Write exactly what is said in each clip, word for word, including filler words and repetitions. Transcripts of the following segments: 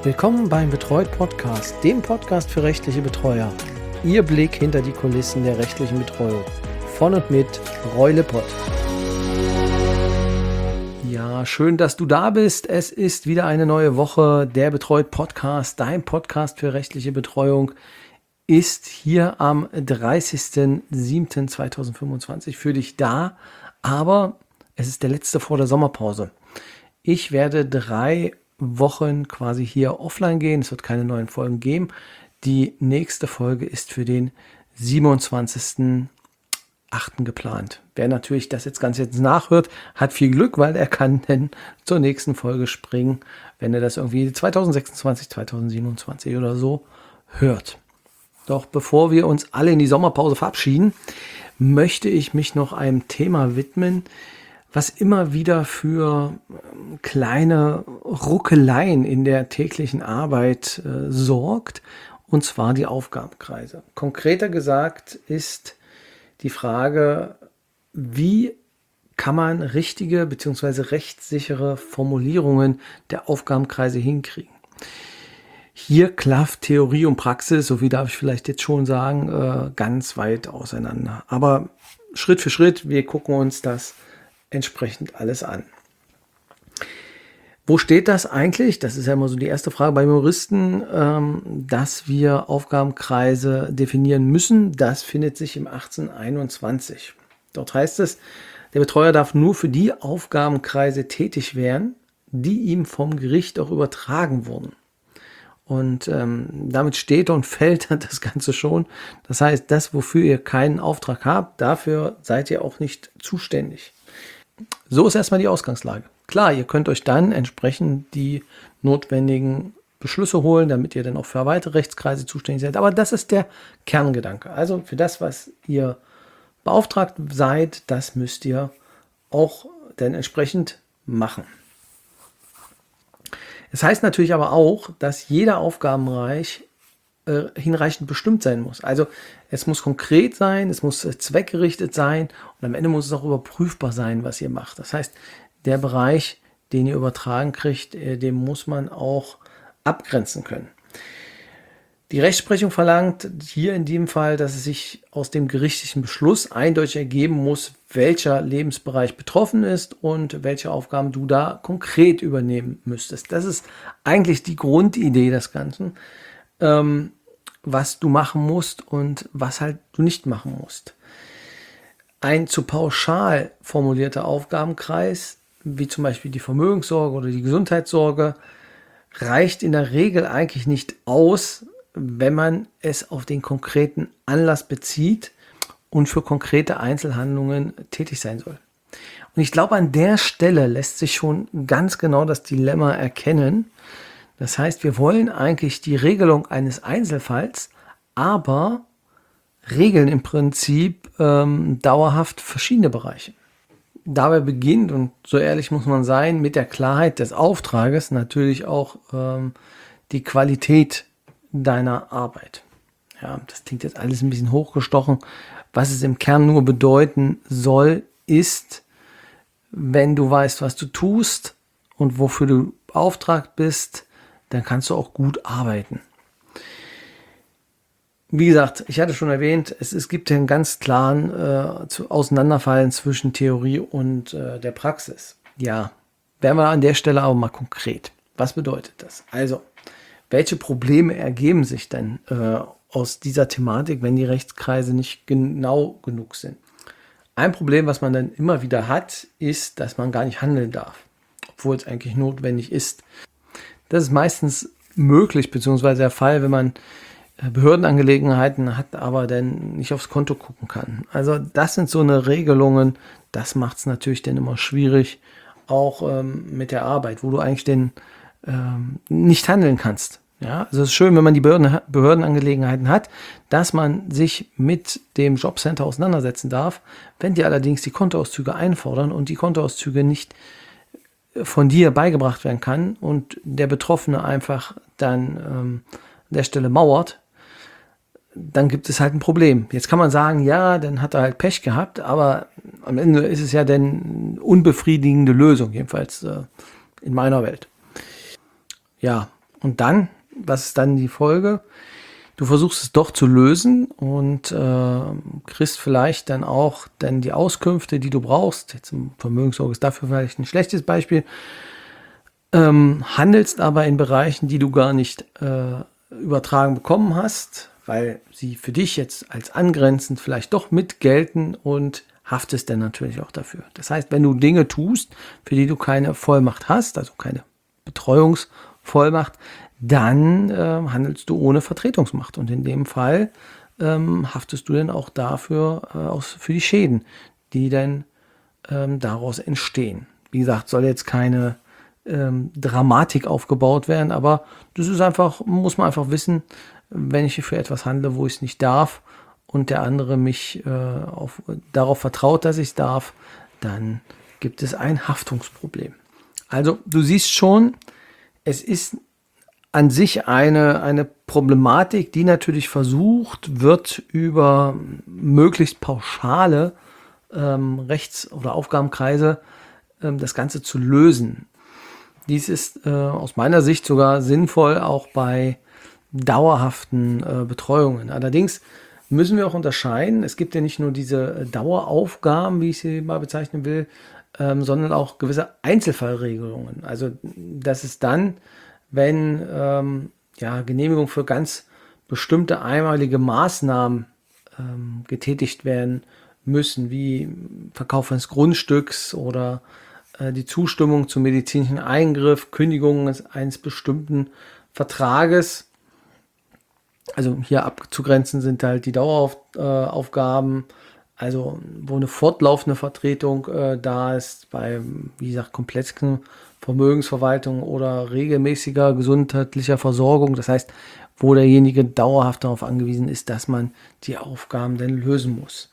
Willkommen beim Betreut Podcast, dem Podcast für rechtliche Betreuer. Ihr Blick hinter die Kulissen der rechtlichen Betreuung. Von und mit Roy Lippert. Ja, schön, dass du da bist. Es ist wieder eine neue Woche. Der Betreut Podcast, dein Podcast für rechtliche Betreuung, ist hier am dreißigsten siebten zweitausendfünfundzwanzig für dich da. Aber es ist der letzte vor der Sommerpause. Ich werde drei Wochen quasi hier offline gehen. Es wird keine neuen Folgen geben. Die nächste Folge ist für den siebenundzwanzigsten achten geplant. Wer natürlich das jetzt ganz jetzt nachhört, hat viel Glück, weil er kann dann zur nächsten Folge springen, wenn er das irgendwie zweitausendsechsundzwanzig, zweitausendsiebenundzwanzig oder so hört. Doch bevor wir uns alle in die Sommerpause verabschieden, möchte ich mich noch einem Thema widmen, was immer wieder für kleine Ruckeleien in der täglichen Arbeit äh, sorgt, und zwar die Aufgabenkreise. Konkreter gesagt ist die Frage, wie kann man richtige bzw. rechtssichere Formulierungen der Aufgabenkreise hinkriegen. Hier klafft Theorie und Praxis, so wie darf ich vielleicht jetzt schon sagen, äh, ganz weit auseinander. Aber Schritt für Schritt, wir gucken uns das entsprechend alles an. Wo steht das eigentlich? Das ist ja immer so die erste Frage bei Juristen, ähm, dass wir Aufgabenkreise definieren müssen. Das findet sich im achtzehnhunderteinundzwanzig. Dort heißt es, der Betreuer darf nur für die Aufgabenkreise tätig werden, die ihm vom Gericht auch übertragen wurden. Und ähm, damit steht und fällt das Ganze schon. Das heißt, das, wofür ihr keinen Auftrag habt, dafür seid ihr auch nicht zuständig. So ist erstmal die Ausgangslage. Klar, ihr könnt euch dann entsprechend die notwendigen Beschlüsse holen, damit ihr dann auch für weitere Rechtskreise zuständig seid. Aber das ist der Kerngedanke. Also für das, was ihr beauftragt seid, das müsst ihr auch dann entsprechend machen. Es heißt natürlich aber auch, dass jeder Aufgabenbereich äh, hinreichend bestimmt sein muss. Also es muss konkret sein, es muss äh, zweckgerichtet sein und am Ende muss es auch überprüfbar sein, was ihr macht. Das heißt, der Bereich, den ihr übertragen kriegt, äh, den muss man auch abgrenzen können. Die Rechtsprechung verlangt hier in dem Fall, dass es sich aus dem gerichtlichen Beschluss eindeutig ergeben muss, welcher Lebensbereich betroffen ist und welche Aufgaben du da konkret übernehmen müsstest. Das ist eigentlich die Grundidee des Ganzen, ähm, was du machen musst und was halt du nicht machen musst. Ein zu pauschal formulierter Aufgabenkreis, wie zum Beispiel die Vermögenssorge oder die Gesundheitssorge, reicht in der Regel eigentlich nicht aus, wenn man es auf den konkreten Anlass bezieht und für konkrete Einzelhandlungen tätig sein soll. Und ich glaube, an der Stelle lässt sich schon ganz genau das Dilemma erkennen. Das heißt, wir wollen eigentlich die Regelung eines Einzelfalls, aber regeln im Prinzip ähm, dauerhaft verschiedene Bereiche. Dabei beginnt, und so ehrlich muss man sein, mit der Klarheit des Auftrages natürlich auch ähm, die Qualität deiner Arbeit. Ja, das klingt jetzt alles ein bisschen hochgestochen. Was es im Kern nur bedeuten soll, ist, wenn du weißt, was du tust und wofür du beauftragt bist, dann kannst du auch gut arbeiten. Wie gesagt, ich hatte schon erwähnt, es, es gibt einen ganz klaren äh, zu Auseinanderfallen zwischen Theorie und äh, der Praxis. Ja, werden wir an der Stelle aber mal konkret. Was bedeutet das? Also, welche Probleme ergeben sich denn äh, aus dieser Thematik, wenn die Rechtskreise nicht genau genug sind? Ein Problem, was man dann immer wieder hat, ist, dass man gar nicht handeln darf, obwohl es eigentlich notwendig ist. Das ist meistens möglich, beziehungsweise der Fall, wenn man Behördenangelegenheiten hat, aber dann nicht aufs Konto gucken kann. Also das sind so eine Regelungen, das macht es natürlich dann immer schwierig, auch ähm, mit der Arbeit, wo du eigentlich denn ähm, nicht handeln kannst. Ja, also es ist schön, wenn man die Behörden, Behördenangelegenheiten hat, dass man sich mit dem Jobcenter auseinandersetzen darf. Wenn die allerdings die Kontoauszüge einfordern und die Kontoauszüge nicht von dir beigebracht werden kann und der Betroffene einfach dann ähm, an der Stelle mauert, dann gibt es halt ein Problem. Jetzt kann man sagen, ja, dann hat er halt Pech gehabt, aber am Ende ist es ja dann eine unbefriedigende Lösung, jedenfalls äh, in meiner Welt. Ja, Und dann, was ist dann die Folge? Du versuchst es doch zu lösen und äh, kriegst vielleicht dann auch dann die Auskünfte, die du brauchst. Jetzt im Vermögenssorge ist dafür vielleicht ein schlechtes Beispiel. Ähm, handelst aber in Bereichen, die du gar nicht äh, übertragen bekommen hast, weil sie für dich jetzt als angrenzend vielleicht doch mit gelten und haftest dann natürlich auch dafür. Das heißt, wenn du Dinge tust, für die du keine Vollmacht hast, also keine Betreuungsvollmacht, dann äh, handelst du ohne Vertretungsmacht. Und in dem Fall ähm, haftest du dann auch dafür äh, aus, für die Schäden, die dann ähm, daraus entstehen. Wie gesagt, soll jetzt keine ähm, Dramatik aufgebaut werden, aber das ist einfach, muss man einfach wissen, wenn ich für etwas handle, wo ich es nicht darf und der andere mich äh, auf, darauf vertraut, dass ich es darf, dann gibt es ein Haftungsproblem. Also du siehst schon, es ist an sich eine, eine Problematik, die natürlich versucht wird, über möglichst pauschale ähm, Rechts- oder Aufgabenkreise ähm, das Ganze zu lösen. Dies ist äh, aus meiner Sicht sogar sinnvoll, auch bei dauerhaften äh, Betreuungen. Allerdings müssen wir auch unterscheiden. Es gibt ja nicht nur diese Daueraufgaben, wie ich sie mal bezeichnen will, ähm, sondern auch gewisse Einzelfallregelungen. Also das ist dann, wenn ähm, ja, Genehmigung für ganz bestimmte einmalige Maßnahmen ähm, getätigt werden müssen, wie Verkauf eines Grundstücks oder äh, die Zustimmung zum medizinischen Eingriff, Kündigung eines bestimmten Vertrages. Also hier abzugrenzen sind halt die Daueraufgaben, also wo eine fortlaufende Vertretung äh, da ist, bei, wie gesagt, komplexen Vermögensverwaltung oder regelmäßiger gesundheitlicher Versorgung. Das heißt, wo derjenige dauerhaft darauf angewiesen ist, dass man die Aufgaben dann lösen muss.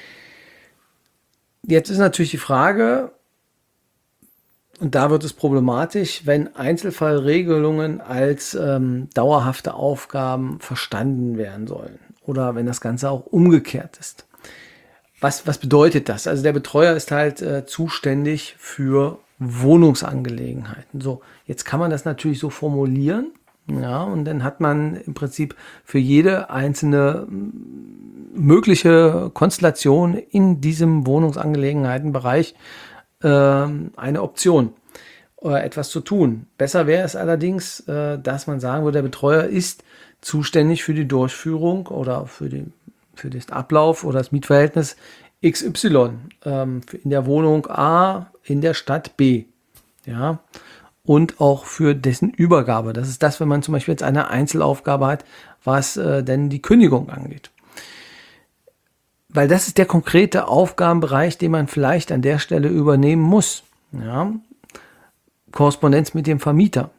Jetzt ist natürlich die Frage, und da wird es problematisch, wenn Einzelfallregelungen als ähm, dauerhafte Aufgaben verstanden werden sollen oder wenn das Ganze auch umgekehrt ist. Was, was bedeutet das? Also der Betreuer ist halt äh, zuständig für Wohnungsangelegenheiten. So, jetzt kann man das natürlich so formulieren, ja, und dann hat man im Prinzip für jede einzelne mögliche Konstellation in diesem Wohnungsangelegenheitenbereich äh, eine Option, äh, etwas zu tun. Besser wäre es allerdings, äh, dass man sagen würde, der Betreuer ist zuständig für die Durchführung oder für die für den Ablauf oder das Mietverhältnis X Y ähm, in der Wohnung A in der Stadt B. Ja, und auch für dessen Übergabe. Das ist das, wenn man zum Beispiel jetzt eine Einzelaufgabe hat, was äh, denn die Kündigung angeht. Weil das ist der konkrete Aufgabenbereich, den man vielleicht an der Stelle übernehmen muss. Ja, Korrespondenz mit dem Vermieter.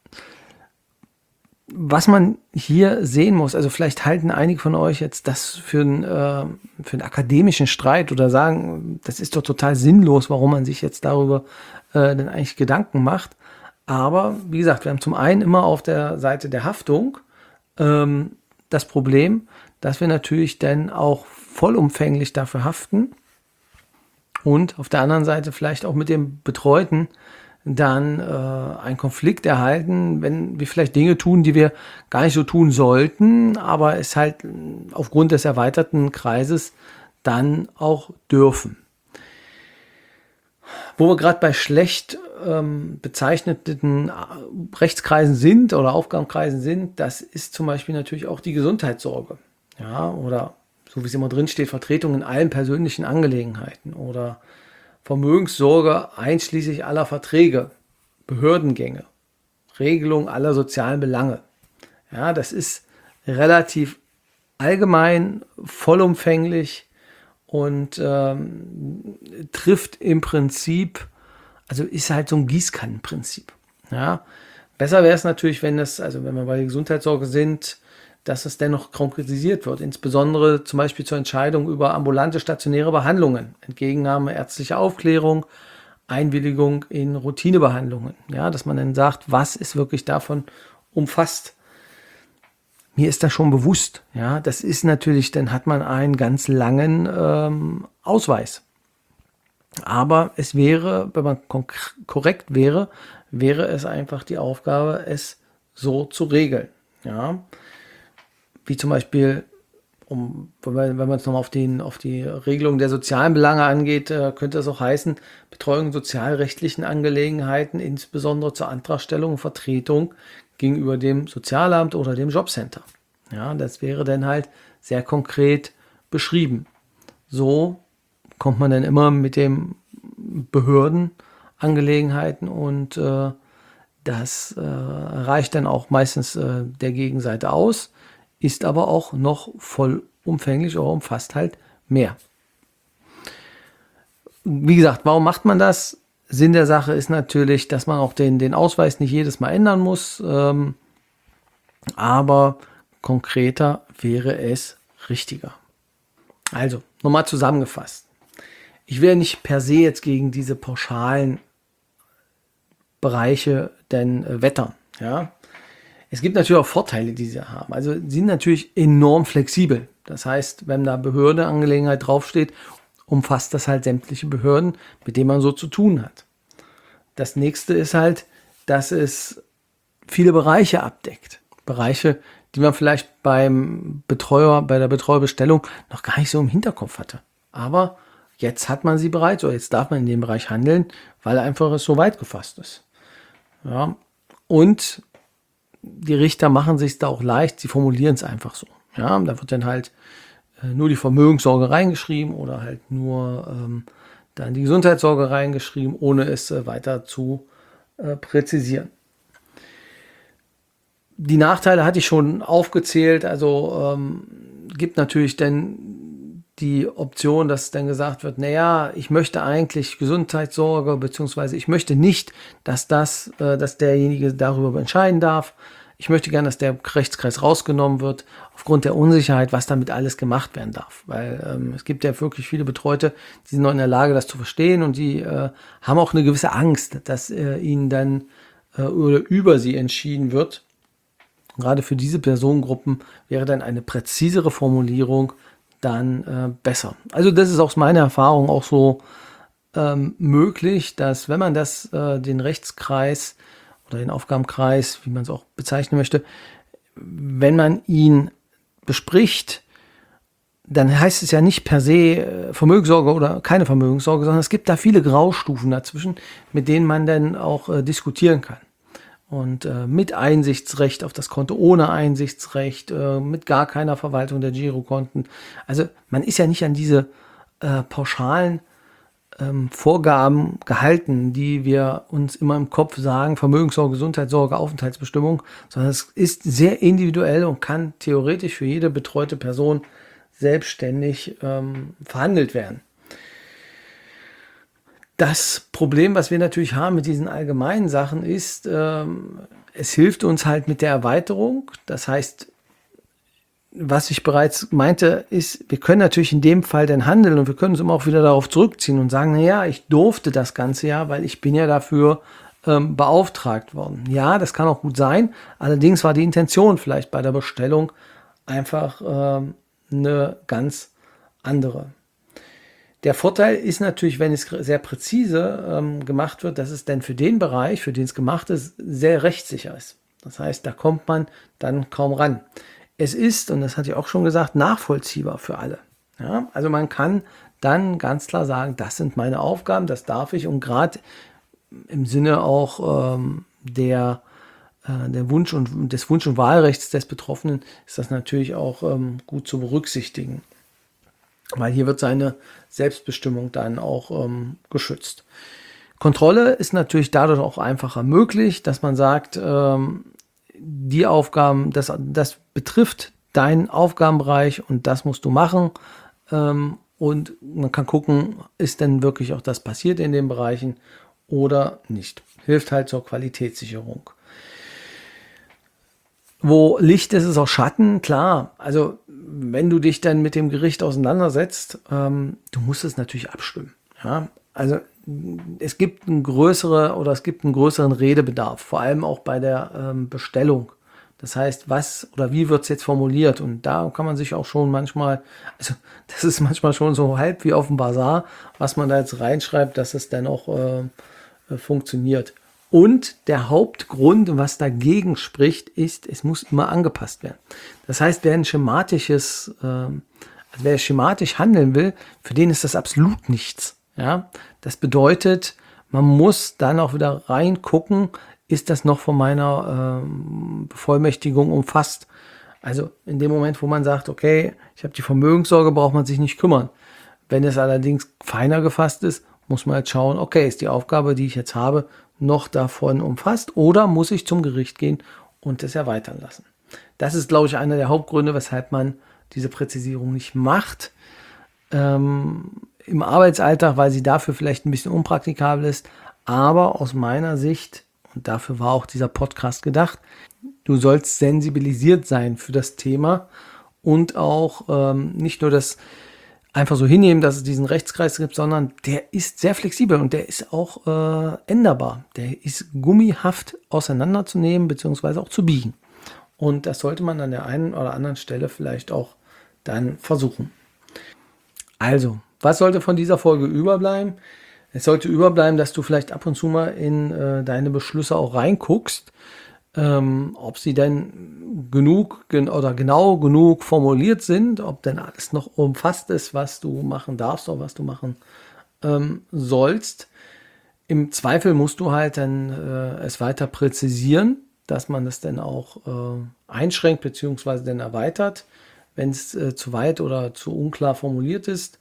Was man hier sehen muss, also vielleicht halten einige von euch jetzt das für einen, äh, für einen akademischen Streit oder sagen, das ist doch total sinnlos, warum man sich jetzt darüber äh, denn eigentlich Gedanken macht. Aber wie gesagt, wir haben zum einen immer auf der Seite der Haftung ähm, das Problem, dass wir natürlich dann auch vollumfänglich dafür haften und auf der anderen Seite vielleicht auch mit dem Betreuten dann äh, einen Konflikt erhalten, wenn wir vielleicht Dinge tun, die wir gar nicht so tun sollten, aber es halt aufgrund des erweiterten Kreises dann auch dürfen. Wo wir gerade bei schlecht ähm, bezeichneten Rechtskreisen sind oder Aufgabenkreisen sind, das ist zum Beispiel natürlich auch die Gesundheitssorge. Ja, oder so wie es immer drin steht, Vertretung in allen persönlichen Angelegenheiten oder Vermögenssorge einschließlich aller Verträge, Behördengänge, Regelung aller sozialen Belange. Ja, das ist relativ allgemein, vollumfänglich und ähm, trifft im Prinzip, also ist halt so ein Gießkannenprinzip. Ja, besser wäre es natürlich, wenn es, also wenn wir bei der Gesundheitssorge sind, dass es dennoch konkretisiert wird, insbesondere zum Beispiel zur Entscheidung über ambulante stationäre Behandlungen, Entgegennahme ärztlicher Aufklärung, Einwilligung in Routinebehandlungen. Ja, dass man dann sagt, was ist wirklich davon umfasst. Mir ist das schon bewusst. Ja, das ist natürlich, dann hat man einen ganz langen ähm, Ausweis. Aber es wäre, wenn man korrekt wäre, wäre es einfach die Aufgabe, es so zu regeln. Ja? Wie zum Beispiel, um, wenn man es nochmal auf, den, auf die Regelung der sozialen Belange angeht, äh, könnte es auch heißen, Betreuung sozialrechtlichen Angelegenheiten, insbesondere zur Antragstellung und Vertretung gegenüber dem Sozialamt oder dem Jobcenter. Ja, das wäre dann halt sehr konkret beschrieben. So kommt man dann immer mit den Behördenangelegenheiten und äh, das äh, reicht dann auch meistens äh, der Gegenseite aus, ist aber auch noch vollumfänglich oder umfasst halt mehr. Wie gesagt, warum macht man das? Sinn der Sache ist natürlich, dass man auch den, den Ausweis nicht jedes Mal ändern muss, ähm, aber konkreter wäre es richtiger. Also, nochmal zusammengefasst. Ich wäre nicht per se jetzt gegen diese pauschalen Bereiche denn äh, wettern. Ja? Es gibt natürlich auch Vorteile, die sie haben. Also sie sind natürlich enorm flexibel. Das heißt, wenn da Behördeangelegenheit draufsteht, umfasst das halt sämtliche Behörden, mit denen man so zu tun hat. Das nächste ist halt, dass es viele Bereiche abdeckt. Bereiche, die man vielleicht beim Betreuer, bei der Betreuerbestellung noch gar nicht so im Hinterkopf hatte. Aber jetzt hat man sie bereits, oder jetzt darf man in dem Bereich handeln, weil einfach es so weit gefasst ist. Ja, und die Richter machen sich da auch leicht, sie formulieren es einfach so. Ja, da wird dann halt äh, nur die Vermögenssorge reingeschrieben oder halt nur ähm, dann die Gesundheitssorge reingeschrieben, ohne es äh, weiter zu äh, präzisieren. Die Nachteile hatte ich schon aufgezählt, also ähm, gibt natürlich dann die Option, dass dann gesagt wird, naja, ich möchte eigentlich Gesundheitssorge, beziehungsweise ich möchte nicht, dass das, äh, dass derjenige darüber entscheiden darf. Ich möchte gerne, dass der Rechtskreis rausgenommen wird, aufgrund der Unsicherheit, was damit alles gemacht werden darf. Weil ähm, es gibt ja wirklich viele Betreute, die sind noch in der Lage, das zu verstehen und die äh, haben auch eine gewisse Angst, dass äh, ihnen dann äh, oder über sie entschieden wird. Gerade für diese Personengruppen wäre dann eine präzisere Formulierung dann äh, besser. Also das ist aus meiner Erfahrung auch so ähm, möglich, dass wenn man das, äh, den Rechtskreis oder den Aufgabenkreis, wie man es auch bezeichnen möchte, wenn man ihn bespricht, dann heißt es ja nicht per se äh, Vermögenssorge oder keine Vermögenssorge, sondern es gibt da viele Graustufen dazwischen, mit denen man dann auch äh, diskutieren kann. Und äh, mit Einsichtsrecht auf das Konto, ohne Einsichtsrecht, äh, mit gar keiner Verwaltung der Girokonten. Also man ist ja nicht an diese äh, pauschalen ähm, Vorgaben gehalten, die wir uns immer im Kopf sagen, Vermögenssorge, Gesundheitssorge, Aufenthaltsbestimmung, sondern es ist sehr individuell und kann theoretisch für jede betreute Person selbstständig ähm, verhandelt werden. Das Problem, was wir natürlich haben mit diesen allgemeinen Sachen, ist, ähm, es hilft uns halt mit der Erweiterung. Das heißt, was ich bereits meinte, ist, wir können natürlich in dem Fall dann handeln und wir können uns immer auch wieder darauf zurückziehen und sagen, naja, ich durfte das Ganze ja, weil ich bin ja dafür ähm, beauftragt worden. Ja, das kann auch gut sein. Allerdings war die Intention vielleicht bei der Bestellung einfach ähm, eine ganz andere. Der Vorteil ist natürlich, wenn es sehr präzise ähm, gemacht wird, dass es dann für den Bereich, für den es gemacht ist, sehr rechtssicher ist. Das heißt, da kommt man dann kaum ran. Es ist, und das hatte ich auch schon gesagt, nachvollziehbar für alle. Ja? Also man kann dann ganz klar sagen, das sind meine Aufgaben, das darf ich. Und gerade im Sinne auch ähm, der, äh, der Wunsch und, des Wunsch- und Wahlrechts des Betroffenen ist das natürlich auch ähm, gut zu berücksichtigen. Weil hier wird seine Selbstbestimmung dann auch ähm, geschützt. Kontrolle ist natürlich dadurch auch einfacher möglich, dass man sagt, ähm, die Aufgaben, das, das betrifft deinen Aufgabenbereich und das musst du machen. Ähm, und man kann gucken, ist denn wirklich auch das passiert in den Bereichen oder nicht. Hilft halt zur Qualitätssicherung. Wo Licht ist, ist auch Schatten, klar. Also wenn du dich dann mit dem Gericht auseinandersetzt, ähm, du musst es natürlich abstimmen. Ja? Also es gibt einen größere oder es gibt einen größeren Redebedarf, vor allem auch bei der ähm, Bestellung. Das heißt, was oder wie wird es jetzt formuliert? Und da kann man sich auch schon manchmal, also das ist manchmal schon so halb wie auf dem Bazar, was man da jetzt reinschreibt, dass es dann auch äh, funktioniert. Und der Hauptgrund, was dagegen spricht, ist, es muss immer angepasst werden. Das heißt, wer ein schematisches, äh, also wer schematisch handeln will, für den ist das absolut nichts. Ja, das bedeutet, man muss dann auch wieder reingucken, ist das noch von meiner äh, Bevollmächtigung umfasst. Also in dem Moment, wo man sagt, okay, ich habe die Vermögenssorge, braucht man sich nicht kümmern. Wenn es allerdings feiner gefasst ist, muss man jetzt schauen, okay, ist die Aufgabe, die ich jetzt habe, noch davon umfasst oder muss ich zum Gericht gehen und es erweitern lassen. Das ist, glaube ich, einer der Hauptgründe, weshalb man diese Präzisierung nicht macht ähm, im Arbeitsalltag, weil sie dafür vielleicht ein bisschen unpraktikabel ist. Aber aus meiner Sicht, und dafür war auch dieser Podcast gedacht, du sollst sensibilisiert sein für das Thema und auch ähm, nicht nur das einfach so hinnehmen, dass es diesen Rechtskreis gibt, sondern der ist sehr flexibel und der ist auch äh, änderbar. Der ist gummihaft auseinanderzunehmen bzw. auch zu biegen. Und das sollte man an der einen oder anderen Stelle vielleicht auch dann versuchen. Also, was sollte von dieser Folge überbleiben? Es sollte überbleiben, dass du vielleicht ab und zu mal in äh, deine Beschlüsse auch reinguckst, ähm, ob sie denn genug gen- oder genau genug formuliert sind, ob denn alles noch umfasst ist, was du machen darfst oder was du machen ähm, sollst. Im Zweifel musst du halt dann äh, es weiter präzisieren, dass man es dann auch äh, einschränkt bzw. dann erweitert, wenn es äh, zu weit oder zu unklar formuliert ist.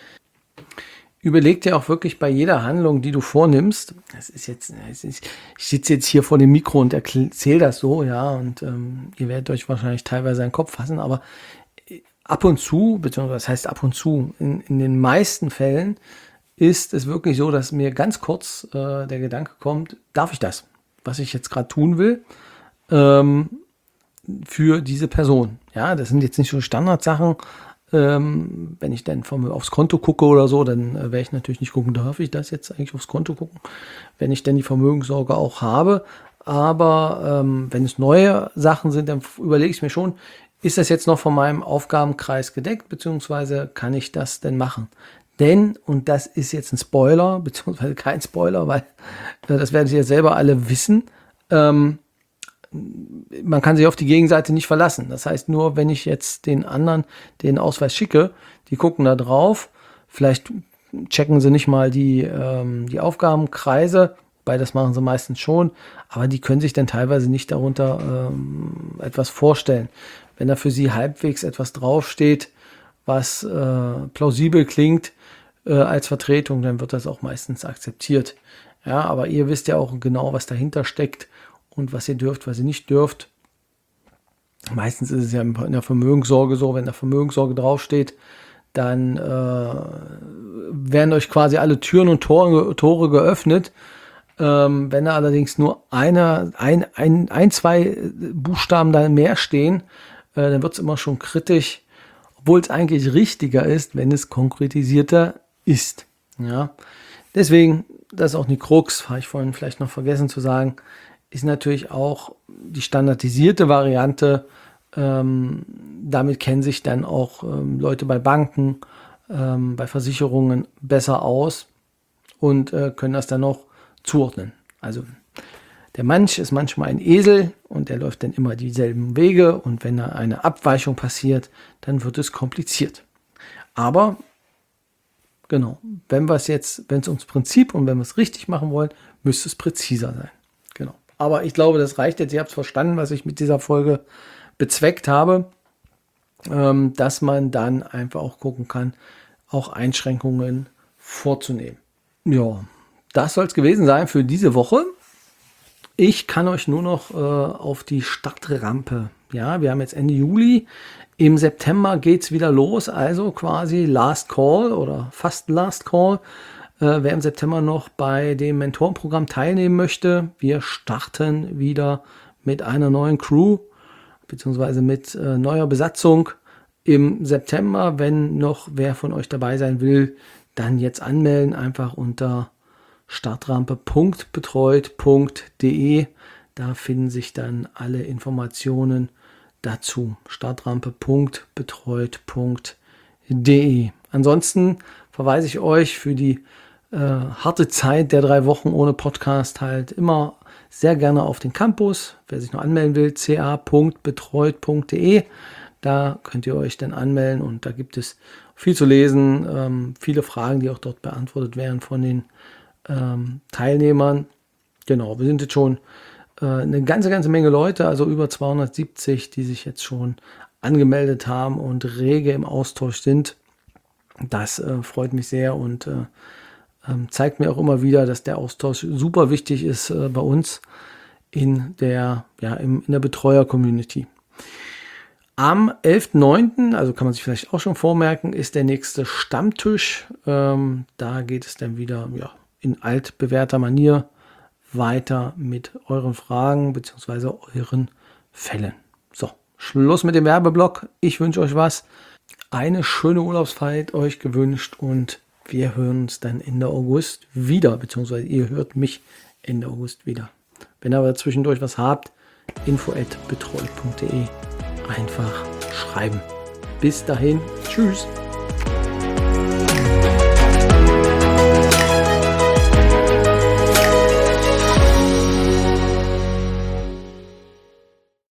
Überleg dir auch wirklich bei jeder Handlung, die du vornimmst, das ist jetzt, das ist, ich sitze jetzt hier vor dem Mikro und erzähle das so, ja, und ähm, ihr werdet euch wahrscheinlich teilweise einen Kopf fassen, aber ab und zu, beziehungsweise das heißt ab und zu, in, in den meisten Fällen ist es wirklich so, dass mir ganz kurz äh, der Gedanke kommt, darf ich das, was ich jetzt gerade tun will, ähm, für diese Person. Ja, das sind jetzt nicht so Standardsachen. Ähm, wenn ich dann vom, aufs Konto gucke oder so, dann äh, werde ich natürlich nicht gucken, darf ich das jetzt eigentlich aufs Konto gucken, wenn ich denn die Vermögenssorge auch habe. Aber ähm, wenn es neue Sachen sind, dann überlege ich mir schon, ist das jetzt noch von meinem Aufgabenkreis gedeckt, beziehungsweise kann ich das denn machen? Denn, und das ist jetzt ein Spoiler, beziehungsweise kein Spoiler, weil äh, das werdet ihr selber alle wissen, ähm, man kann sich auf die Gegenseite nicht verlassen. Das heißt, nur wenn ich jetzt den anderen den Ausweis schicke, die gucken da drauf, vielleicht checken sie nicht mal die, ähm, die Aufgabenkreise, weil das machen sie meistens schon, aber die können sich dann teilweise nicht darunter ähm, etwas vorstellen. Wenn da für sie halbwegs etwas draufsteht, was äh, plausibel klingt äh, als Vertretung, dann wird das auch meistens akzeptiert. Ja, aber ihr wisst ja auch genau, was dahinter steckt und was ihr dürft, was ihr nicht dürft. Meistens ist es ja in der Vermögenssorge so, wenn da Vermögenssorge draufsteht, dann äh, werden euch quasi alle Türen und Tore, Tore geöffnet. Ähm, wenn da allerdings nur eine, ein, ein, ein, zwei Buchstaben da mehr stehen, äh, dann wird es immer schon kritisch, obwohl es eigentlich richtiger ist, wenn es konkretisierter ist. Ja? Deswegen, das ist auch die Krux, habe ich vorhin vielleicht noch vergessen zu sagen, ist natürlich auch die standardisierte Variante. Ähm, damit kennen sich dann auch ähm, Leute bei Banken, ähm, bei Versicherungen besser aus und äh, können das dann noch zuordnen. Also der Mensch ist manchmal ein Esel und der läuft dann immer dieselben Wege und wenn da eine Abweichung passiert, dann wird es kompliziert. Aber genau, wenn wir es jetzt, wenn es ums Prinzip und wenn wir es richtig machen wollen, müsste es präziser sein. Genau. Aber ich glaube, das reicht jetzt. Ihr habt es verstanden, was ich mit dieser Folge bezweckt habe, ähm, dass man dann einfach auch gucken kann, auch Einschränkungen vorzunehmen. Ja, das soll es gewesen sein für diese Woche. Ich kann euch nur noch äh, auf die Startrampe. Ja, wir haben jetzt Ende Juli. Im September geht es wieder los, also quasi Last Call oder fast Last Call. Äh, wer im September noch bei dem Mentorenprogramm teilnehmen möchte, wir starten wieder mit einer neuen Crew, beziehungsweise mit äh, neuer Besatzung im September. Wenn noch wer von euch dabei sein will, dann jetzt anmelden, einfach unter startrampe punkt betreut punkt de. Da finden sich dann alle Informationen dazu. startrampe punkt betreut punkt de. Ansonsten verweise ich euch für die äh, harte Zeit der drei Wochen ohne Podcast halt immer sehr gerne auf den Campus. Wer sich noch anmelden will, c a punkt betreut punkt d e. Da könnt ihr euch dann anmelden und da gibt es viel zu lesen, ähm, viele Fragen, die auch dort beantwortet werden von den ähm, Teilnehmern. Genau, wir sind jetzt schon äh, eine ganze, ganze Menge Leute, also über zweihundertsiebzig, die sich jetzt schon angemeldet haben und rege im Austausch sind. Das äh, freut mich sehr und äh, ähm, zeigt mir auch immer wieder, dass der Austausch super wichtig ist äh, bei uns in der, ja, im, in der Betreuer-Community. Am elften neunten, also kann man sich vielleicht auch schon vormerken, ist der nächste Stammtisch. Ähm, da geht es dann wieder ja, in altbewährter Manier weiter mit euren Fragen bzw. euren Fällen. So, Schluss mit dem Werbeblock. Ich wünsche euch was. Eine schöne Urlaubszeit euch gewünscht und wir hören uns dann Ende August wieder, beziehungsweise ihr hört mich Ende August wieder. Wenn ihr aber zwischendurch was habt, info at betreut punkt d e einfach schreiben. Bis dahin, tschüss.